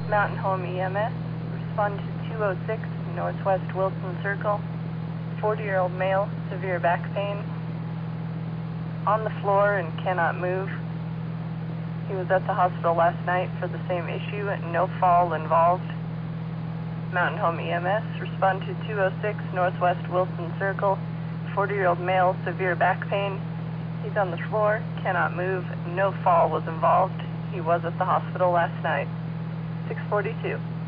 Mountain Home EMS, respond to 206 Northwest Wilson Circle. 40-year-old male, severe back pain. On the floor and cannot move. He was at the hospital last night for the same issue and no fall involved. Mountain Home EMS, respond to 206 Northwest Wilson Circle. 40-year-old male, severe back pain. He's on the floor, cannot move, no fall was involved. He was at the hospital last night. 642.